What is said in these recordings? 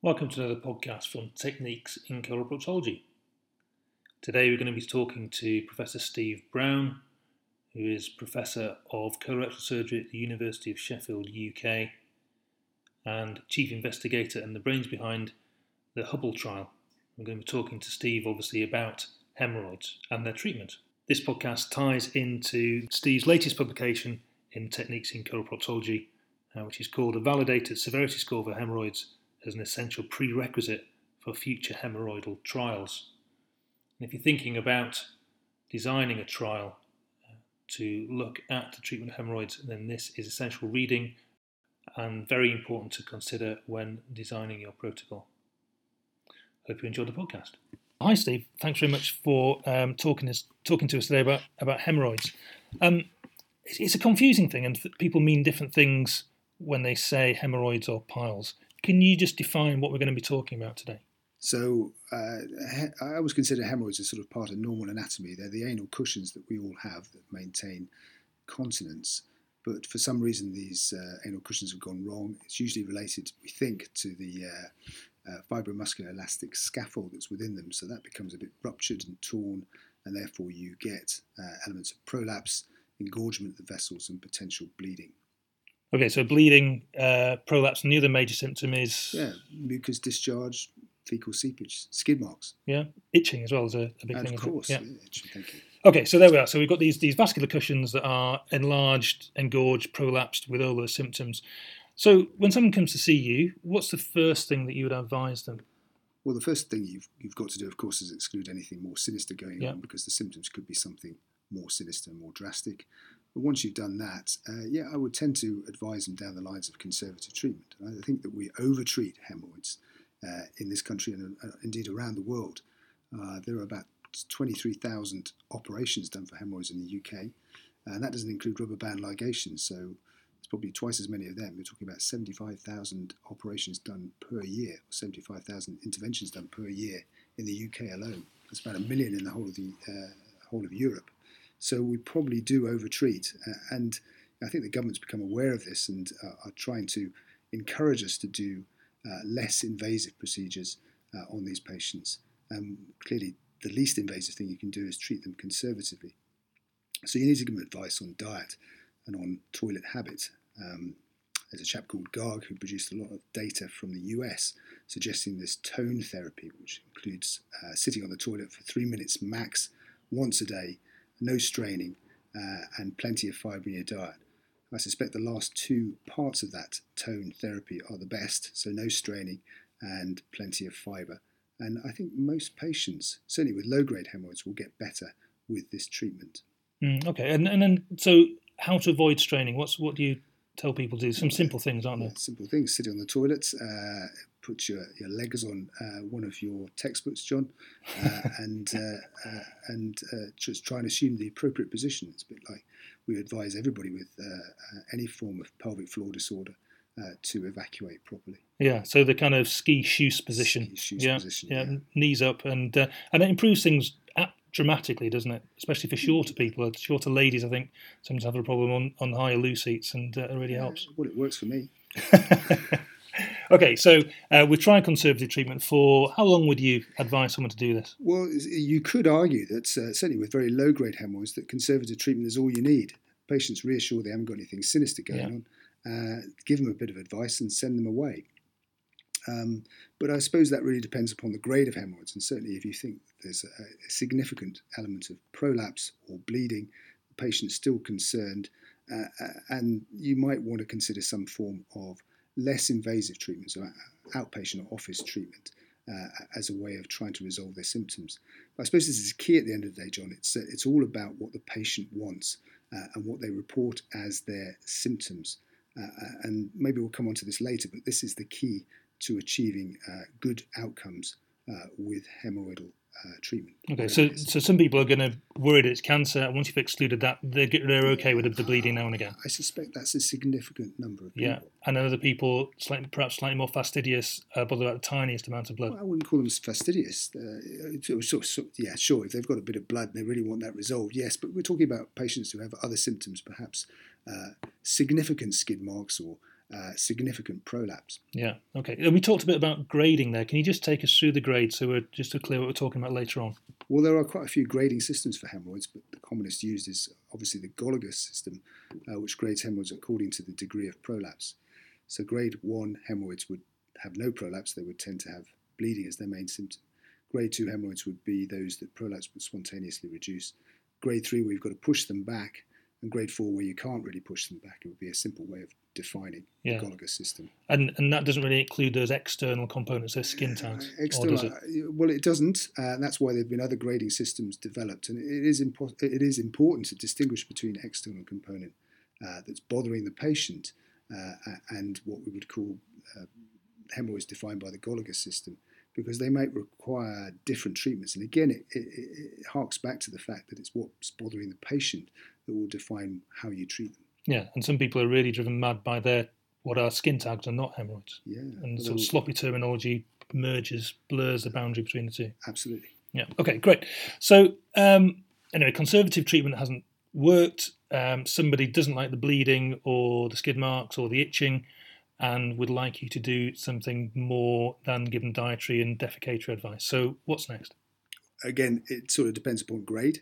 Welcome to another podcast from Techniques in Coloproctology. Today we're going to be talking to Professor Steve Brown, who is Professor of Colorectal Surgery at the University of Sheffield, UK, and Chief Investigator and the brains behind the Hubble trial. We're going to be talking to Steve, obviously, about hemorrhoids and their treatment. This podcast ties into Steve's latest publication in Techniques in Coloproctology, which is called A Validated Severity Score for Hemorrhoids as an Essential Prerequisite for Future Hemorrhoidal Trials. And if you're thinking about designing a trial to look at the treatment of hemorrhoids, then this is essential reading and very important to consider when designing your protocol. Hope you enjoyed the podcast. Hi Steve, thanks very much for talking to us today about hemorrhoids. It's a confusing thing, and people mean different things when they say hemorrhoids or piles. Can you just define what we're going to be talking about today? So I always consider hemorrhoids as sort of part of normal anatomy. They're the anal cushions that we all have that maintain continence. But for some reason, these anal cushions have gone wrong. It's usually related, we think, to the fibromuscular elastic scaffold that's within them. So that becomes a bit ruptured and torn, and therefore you get elements of prolapse, engorgement of the vessels, and potential bleeding. Okay, so bleeding, prolapse, and the other major symptom is... Yeah, mucus discharge, fecal seepage, skid marks. Yeah, itching as well is a big thing. Of course, yeah. Itching, thank you. Okay, so there we are. So we've got these vascular cushions that are enlarged, engorged, prolapsed with all those symptoms. So when someone comes to see you, what's the first thing that you would advise them? Well, the first thing you've got to do, of course, is exclude anything more sinister going on, because the symptoms could be something more sinister, more drastic. But once you've done that, I would tend to advise them down the lines of conservative treatment. And I think that we overtreat hemorrhoids in this country and indeed around the world. There are about 23,000 operations done for hemorrhoids in the UK, and that doesn't include rubber band ligation, so it's probably twice as many of them. We're talking about 75,000 operations done per year, 75,000 interventions done per year in the UK alone. That's about 1 million in the whole of Europe. So we probably do overtreat, and I think the government's become aware of this and are trying to encourage us to do less invasive procedures on these patients. Clearly, the least invasive thing you can do is treat them conservatively. So you need to give them advice on diet and on toilet habits. There's a chap called Garg who produced a lot of data from the US suggesting this tone therapy, which includes sitting on the toilet for 3 minutes max once a day, no straining, and plenty of fibre in your diet. I suspect the last two parts of that tone therapy are the best, so no straining and plenty of fibre. And I think most patients, certainly with low-grade hemorrhoids, will get better with this treatment. Okay, and then so how to avoid straining? What do you tell people to do? Some simple things, aren't there? Simple things. Sit on the toilet, put your legs on one of your textbooks, John, and just try and assume the appropriate position. It's a bit like we advise everybody with any form of pelvic floor disorder to evacuate properly. Yeah, so the kind of ski shoes position. Position. Knees up, and it improves things dramatically, doesn't it? Especially for shorter people. Shorter ladies, I think, sometimes have a problem on higher loo seats, and it really helps. Well, it works for me. Okay, so we're trying conservative treatment. For how long would you advise someone to do this? Well, you could argue that certainly with very low-grade hemorrhoids, that conservative treatment is all you need. Patients reassure they haven't got anything sinister going on, give them a bit of advice and send them away. But I suppose that really depends upon the grade of hemorrhoids, and certainly if you think there's a significant element of prolapse or bleeding, the patient's still concerned, and you might want to consider some form of less invasive treatment, so outpatient or office treatment, as a way of trying to resolve their symptoms. But I suppose this is key at the end of the day, John. It's all about what the patient wants and what they report as their symptoms. And maybe we'll come on to this later, but this is the key to achieving good outcomes with hemorrhoidal treatment. Okay, so some people are going to worry that it's cancer, and once you've excluded that, they're okay with the bleeding now and again. I suspect that's a significant number of people. Yeah, and then other people, perhaps slightly more fastidious, bother about the tiniest amount of blood. Well, I wouldn't call them fastidious. Sure, if they've got a bit of blood and they really want that resolved, yes, but we're talking about patients who have other symptoms, perhaps significant skid marks or significant prolapse. Yeah, okay. And we talked a bit about grading there. Can you just take us through the grades so we're just to clear what we're talking about later on? Well, there are quite a few grading systems for hemorrhoids, but the commonest used is obviously the Gallagher system, which grades hemorrhoids according to the degree of prolapse. So grade 1 hemorrhoids would have no prolapse. They would tend to have bleeding as their main symptom. Grade 2 hemorrhoids would be those that prolapse would spontaneously reduce. Grade 3, where you've got to push them back, and grade 4, where you can't really push them back. It would be a simple way of defining the Gallagher system. And that doesn't really include those external components, those skin tags? External, or does it? Well, it doesn't. That's why there have been other grading systems developed. And it is important to distinguish between external component that's bothering the patient and what we would call hemorrhoids defined by the Gallagher system, because they might require different treatments. And again, it harks back to the fact that it's what's bothering the patient that will define how you treat them. Yeah, and some people are really driven mad by what are skin tags and not hemorrhoids. Yeah. And sort of sloppy terminology blurs the boundary between the two. Absolutely. Yeah, okay, great. So, anyway, conservative treatment hasn't worked. Somebody doesn't like the bleeding or the skid marks or the itching and would like you to do something more than give them dietary and defecatory advice. So what's next? Again, it sort of depends upon grade.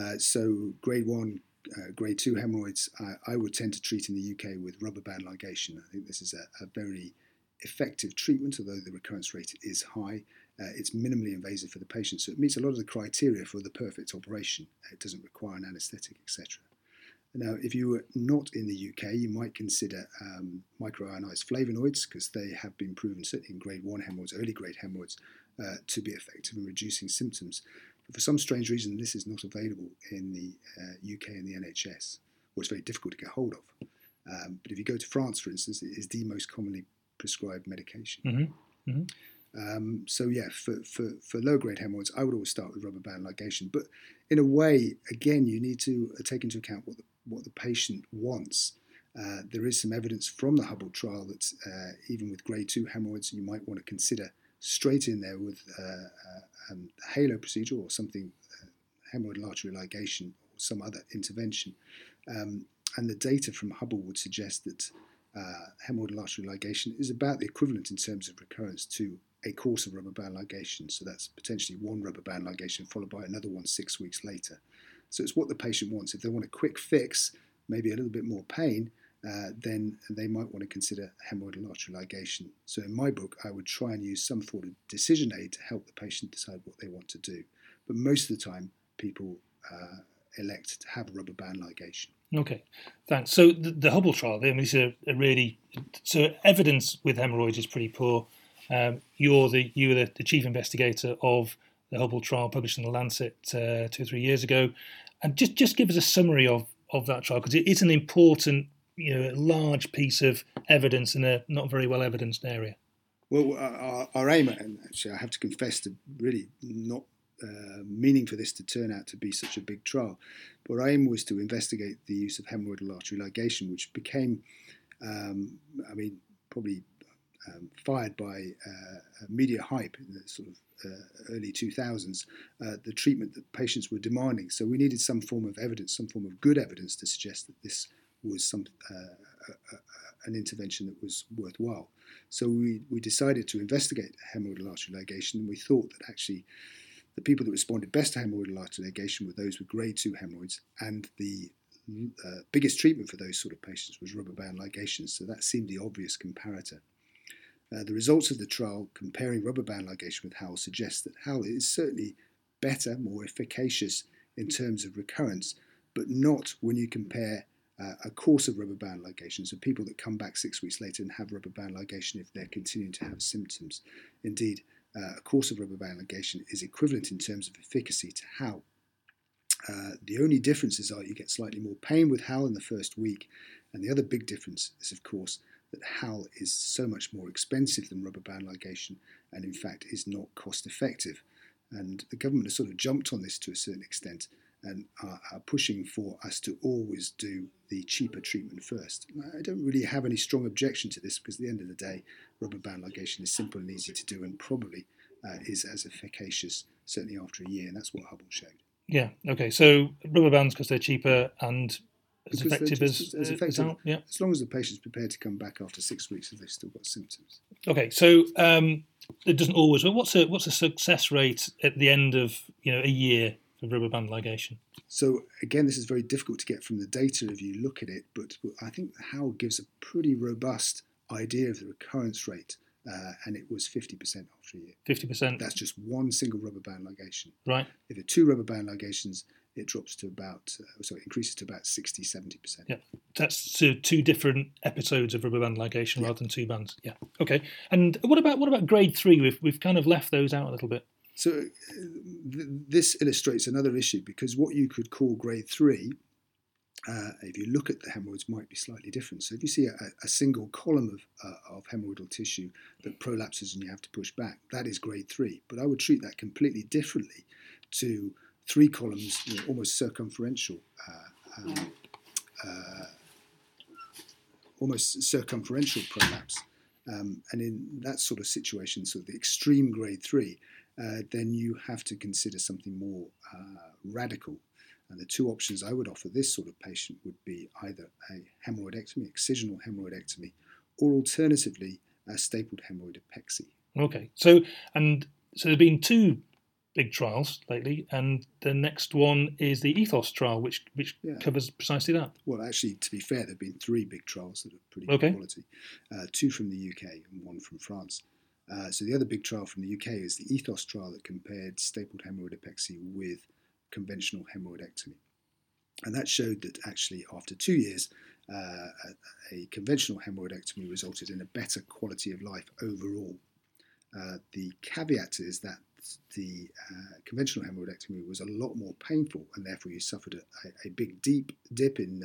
So grade 1, grade 2 hemorrhoids, I would tend to treat in the UK with rubber band ligation. I think this is a very effective treatment, although the recurrence rate is high. It's minimally invasive for the patient, so it meets a lot of the criteria for the perfect operation. It doesn't require an anaesthetic, etc. Now, if you were not in the UK, you might consider microionized flavonoids, because they have been proven, certainly in grade 1 hemorrhoids, early grade hemorrhoids, to be effective in reducing symptoms. But for some strange reason, this is not available in the UK and the NHS, or it's very difficult to get hold of. But if you go to France, for instance, it is the most commonly prescribed medication. Mm-hmm. Mm-hmm. So yeah, for low-grade hemorrhoids, I would always start with rubber band ligation. But in a way, again, you need to take into account what the patient wants. There is some evidence from the Hubble trial that even with grade 2 hemorrhoids, you might want to consider straight in there with a halo procedure or something, hemorrhoidal artery ligation or some other intervention. And the data from Hubble would suggest that hemorrhoidal artery ligation is about the equivalent in terms of recurrence to a course of rubber band ligation. So that's potentially one rubber band ligation followed by another one 6 weeks later. So it's what the patient wants. If they want a quick fix, maybe a little bit more pain, then they might want to consider hemorrhoidal artery ligation. So in my book, I would try and use some sort of decision aid to help the patient decide what they want to do. But most of the time, people elect to have rubber band ligation. Okay, thanks. So the Hubble trial, I mean, these are really, so evidence with hemorrhoids is pretty poor. You were the chief investigator of the Hubble trial, published in the Lancet 2 or 3 years ago, and just give us a summary of that trial, because it is an important, large piece of evidence in a not very well evidenced area. Well, our aim, and actually I have to confess to really not meaning for this to turn out to be such a big trial, but our aim was to investigate the use of hemorrhoidal artery ligation, which became, probably fired by media hype in the sort of early 2000s, the treatment that patients were demanding. So we needed some form of evidence, some form of good evidence to suggest that this was an intervention that was worthwhile. So we decided to investigate hemorrhoidal artery ligation, and we thought that actually the people that responded best to hemorrhoidal artery ligation were those with grade 2 hemorrhoids, and the biggest treatment for those sort of patients was rubber band ligation. So that seemed the obvious comparator. The results of the trial comparing rubber band ligation with HAL suggest that HAL is certainly better, more efficacious in terms of recurrence, but not when you compare a course of rubber band ligation. So people that come back 6 weeks later and have rubber band ligation if they're continuing to have symptoms. Indeed, a course of rubber band ligation is equivalent in terms of efficacy to HAL. The only differences are you get slightly more pain with HAL in the first week, and the other big difference is, of course, that HAL is so much more expensive than rubber band ligation, and in fact is not cost effective. And the government has sort of jumped on this to a certain extent and are pushing for us to always do the cheaper treatment first. I don't really have any strong objection to this, because at the end of the day, rubber band ligation is simple and easy to do, and probably is as efficacious, certainly after a year, and that's what Hubble showed. Yeah, okay, so rubber bands because they're cheaper, and as effective as effective, yeah. As long as the patient's prepared to come back after 6 weeks if they've still got symptoms. Okay, so it doesn't always. But what's a success rate at the end of a year for rubber band ligation? So again, this is very difficult to get from the data if you look at it, but I think Howell gives a pretty robust idea of the recurrence rate, and it was 50% after a year. 50%. That's just one single rubber band ligation. Right. If it's 2 rubber band ligations, it drops to about, increases to about 60, 70%. Yeah, that's 2 different episodes of rubber band ligation rather than 2 bands. Yeah. Okay. And what about grade 3? We've kind of left those out a little bit. So this illustrates another issue, because what you could call grade 3, if you look at the hemorrhoids, might be slightly different. So if you see a single column of hemorrhoidal tissue that prolapses and you have to push back, that is grade 3. But I would treat that completely differently to 3 columns, almost circumferential prolapse. And in that sort of situation, sort of the extreme grade 3, then you have to consider something more radical. And the 2 options I would offer this sort of patient would be either a hemorrhoidectomy, excisional hemorrhoidectomy, or alternatively a stapled hemorrhoidopexy. Okay, so there've been 2 big trials lately, and the next one is the ETHOS trial, which covers precisely that. Well, actually, to be fair, there have been 3 big trials that are pretty good quality. 2 from the UK and 1 from France. So the other big trial from the UK is the ETHOS trial that compared stapled hemorrhoidopexy with conventional hemorrhoidectomy. And that showed that actually after 2 years, a conventional hemorrhoidectomy resulted in a better quality of life overall. The caveat is that the conventional hemorrhoidectomy was a lot more painful, and therefore you suffered a big dip in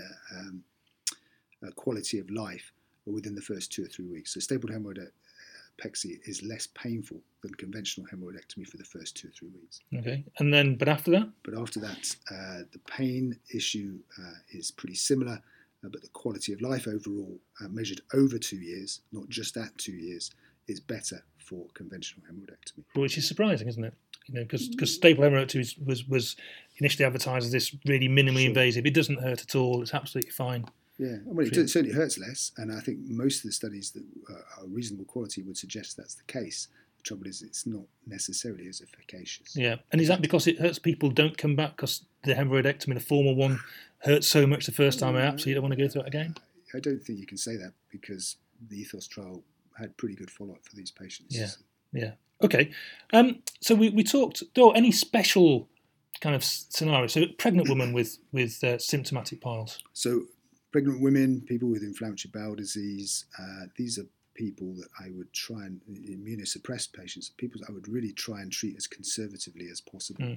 quality of life within the first 2 or 3 weeks. So stapled hemorrhoidopexy is less painful than conventional hemorrhoidectomy for the first 2 or 3 weeks. Okay, and then, but after that? But after that, the pain issue is pretty similar, but the quality of life overall, measured over 2 years, not just at 2 years, is better for conventional hemorrhoidectomy. Which is surprising, isn't it? Because staple hemorrhoidectomy was initially advertised as this really minimally invasive. It doesn't hurt at all. It's absolutely fine. Yeah, well, it certainly hurts less, and I think most of the studies that are reasonable quality would suggest that's the case. The trouble is, it's not necessarily as efficacious. Yeah, and is that because it hurts people don't come back because the hemorrhoidectomy, the former one, hurt so much the first time? I absolutely don't want to go through it again. I don't think you can say that, because the ETHOS trial had pretty good follow-up for these patients. Yeah. Okay. So we talked. Any special kind of scenario? So pregnant women with symptomatic piles. So pregnant women, people with inflammatory bowel disease, these are people that I would try and immunosuppressed patients, people that I would really try and treat as conservatively as possible.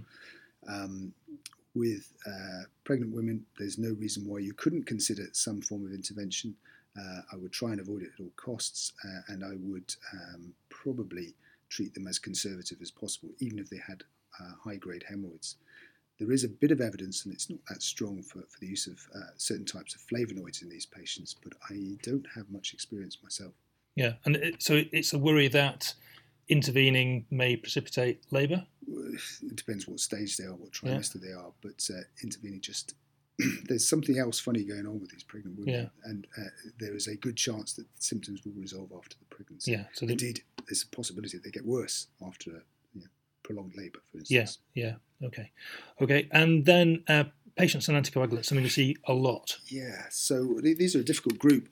With pregnant women, there's no reason why you couldn't consider some form of intervention. I would try and avoid it at all costs, and I would probably treat them as conservative as possible, even if they had high-grade hemorrhoids. There is a bit of evidence, and it's not that strong, for the use of certain types of flavonoids in these patients, but I don't have much experience myself. Yeah, and so it's a worry that intervening may precipitate labour? It depends what stage they are, what trimester they are, but intervening just... there's something else funny going on with these pregnant women, and there is a good chance that symptoms will resolve after the pregnancy. Yeah, so indeed, there's a possibility that they get worse after prolonged labour, for instance. Yeah. Okay. And then patients on anticoagulants, something we see a lot. Yeah. So these are a difficult group.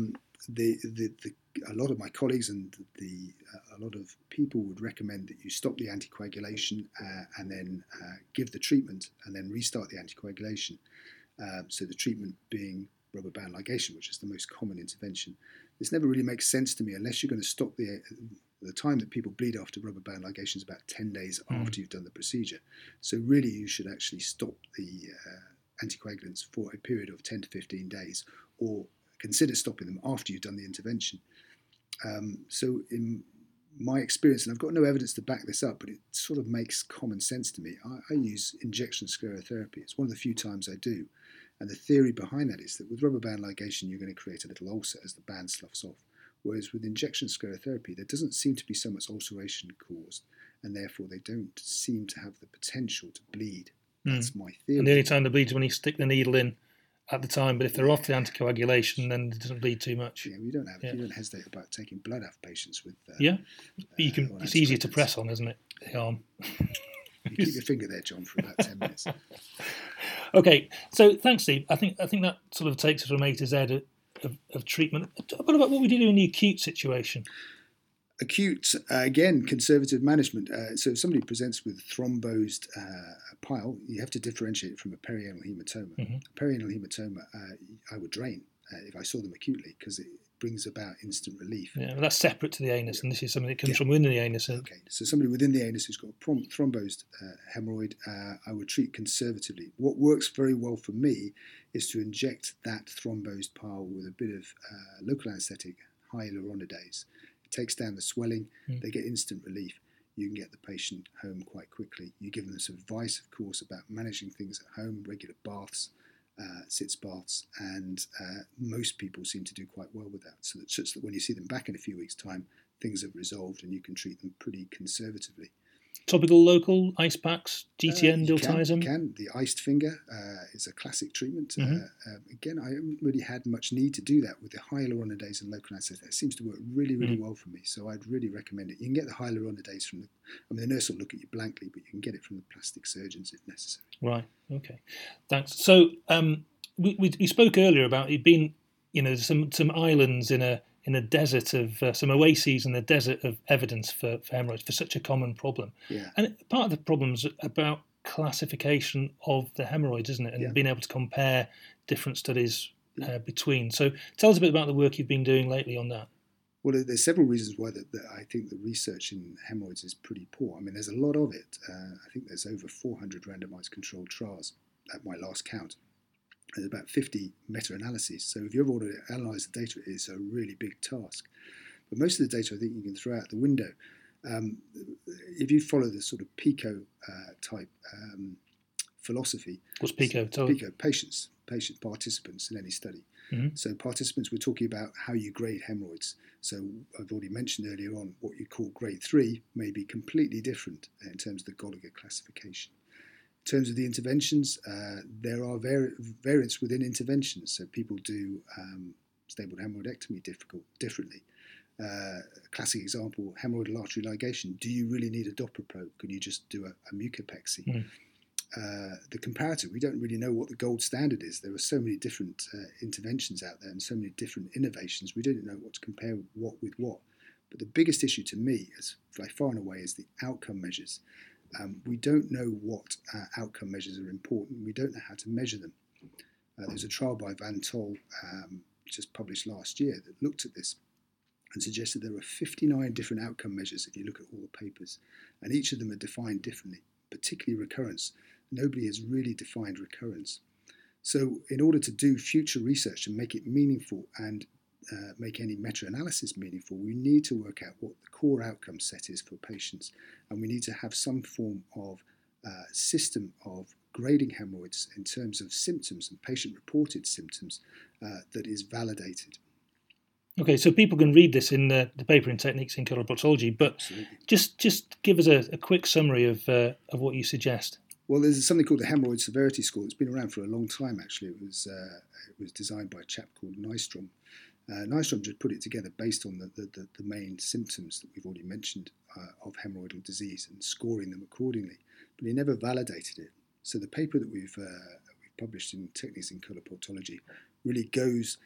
A lot of my colleagues and a lot of people would recommend that you stop the anticoagulation and then give the treatment and then restart the anticoagulation. So the treatment being rubber band ligation, which is the most common intervention. This never really makes sense to me unless you're going to stop the time that people bleed after rubber band ligation is about 10 days after you've done the procedure. So really you should actually stop the anticoagulants for a period of 10 to 15 days, or consider stopping them after you've done the intervention. So in my experience, and I've got no evidence to back this up, but it sort of makes common sense to me, I use injection sclerotherapy. It's one of the few times I do. And the theory behind that is that with rubber band ligation, you're going to create a little ulcer as the band sloughs off. Whereas with injection sclerotherapy, there doesn't seem to be so much ulceration caused, and therefore they don't seem to have the potential to bleed. That's my theory. And the only time they bleed is when you stick the needle in at the time, but if they're off the anticoagulation, then it doesn't bleed too much. Yeah, you don't hesitate about taking blood out of patients with. But it's easier to press on, isn't it? The arm. You keep your finger there, John, for about 10 minutes. Okay, so thanks, Steve. I think that sort of takes us from A to Z of treatment. What about what we do in the acute situation? Acute, again, conservative management. So if somebody presents with thrombosed pile, you have to differentiate it from a perianal hematoma. Mm-hmm. A perianal hematoma, I would drain if I saw them acutely, because it brings about instant relief. Yeah, but that's separate to the anus, and this is something that comes from within the anus. Okay, so somebody within the anus who's got a thrombosed hemorrhoid, I would treat conservatively. What works very well for me is to inject that thrombosed pile with a bit of local anaesthetic, hyaluronidase. It takes down the swelling, they get instant relief. You can get the patient home quite quickly. You give them some advice, of course, about managing things at home, regular baths, sitz baths, and most people seem to do quite well with that. So that such that when you see them back in a few weeks' time, things have resolved and you can treat them pretty conservatively. Topical, local, ice packs, GTN, diltiazem? Can. The iced finger is a classic treatment. Again, I haven't really had much need to do that with the hyaluronidase and local anaesthetic. It seems to work really, really well for me, so I'd really recommend it. You can get the hyaluronidase from the nurse will look at you blankly, but you can get it from the plastic surgeons if necessary. Right, okay. Thanks. So we spoke earlier about it being, some islands in a desert of some oases in the desert of evidence for hemorrhoids, for such a common problem. Yeah. And part of the problem's about classification of the hemorrhoids, isn't it? And being able to compare different studies between. So tell us a bit about the work you've been doing lately on that. Well, there's several reasons why I think the research in hemorrhoids is pretty poor. I mean, there's a lot of it. I think there's over 400 randomized controlled trials at my last count. There's about 50 meta-analyses. So if you ever want to analyse the data, it's a really big task. But most of the data I think you can throw out the window. If you follow the sort of PICO type philosophy. What's PICO? PICO, patient participants in any study. Mm-hmm. So participants, we're talking about how you grade hemorrhoids. So I've already mentioned earlier on what you call grade 3 may be completely different in terms of the Gallagher classification. In terms of the interventions, there are variants within interventions. So people do stable hemorrhoidectomy differently. Classic example, hemorrhoidal artery ligation. Do you really need a Doppler probe? Can you just do a mucopexy? The comparator, we don't really know what the gold standard is. There are so many different interventions out there and so many different innovations. We don't know what to compare what with what. But the biggest issue to me, is by far and away, is the outcome measures. We don't know what outcome measures are important. We don't know how to measure them. There was a trial by Van Tol, just published last year, that looked at this and suggested there were 59 different outcome measures if you look at all the papers, and each of them are defined differently, particularly recurrence. Nobody has really defined recurrence. So in order to do future research and make it meaningful and make any meta-analysis meaningful, we need to work out what the core outcome set is for patients, and we need to have some form of system of grading hemorrhoids in terms of symptoms and patient-reported symptoms that is validated. Okay, so people can read this in the paper in Techniques in Coloproctology, but just give us a quick summary of what you suggest. Well, there's something called the Hemorrhoid Severity Score. It's been around for a long time, actually. It was designed by a chap called Nystrom. Nystrom just put it together based on the main symptoms that we've already mentioned of hemorrhoidal disease and scoring them accordingly. But he never validated it. So the paper that we've published in Techniques in Coloproctology really goes...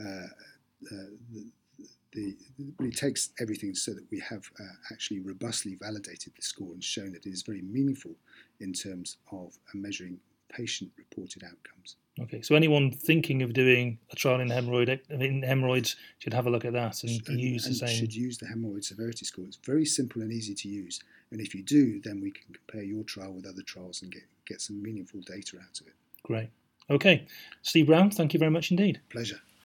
really takes everything so that we have actually robustly validated the score and shown that it is very meaningful in terms of measuring patient-reported outcomes. Okay, so anyone thinking of doing a trial in hemorrhoids should have a look at that and use the same. Should use the Hemorrhoid Severity Score. It's very simple and easy to use, and if you do, then we can compare your trial with other trials and get some meaningful data out of it. Great. Okay, Steve Brown, thank you very much indeed. Pleasure.